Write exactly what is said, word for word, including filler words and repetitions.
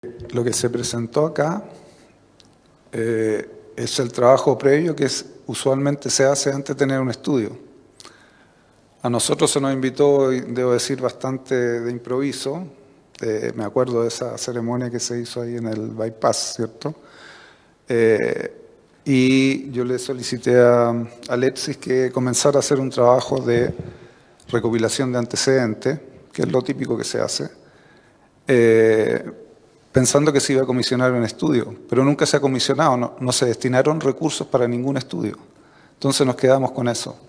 Lo que se presentó acá eh, es el trabajo previo que es, usualmente se hace antes de tener un estudio. A nosotros se nos invitó, debo decir, bastante de improviso. Eh, me acuerdo de esa ceremonia que se hizo ahí en el bypass, ¿cierto? Eh, y yo le solicité a, a Alexis que comenzara a hacer un trabajo de recopilación de antecedentes, que es lo típico que se hace, eh, pensando que se iba a comisionar un estudio, pero nunca se ha comisionado, no, no se destinaron recursos para ningún estudio. Entonces nos quedamos con eso.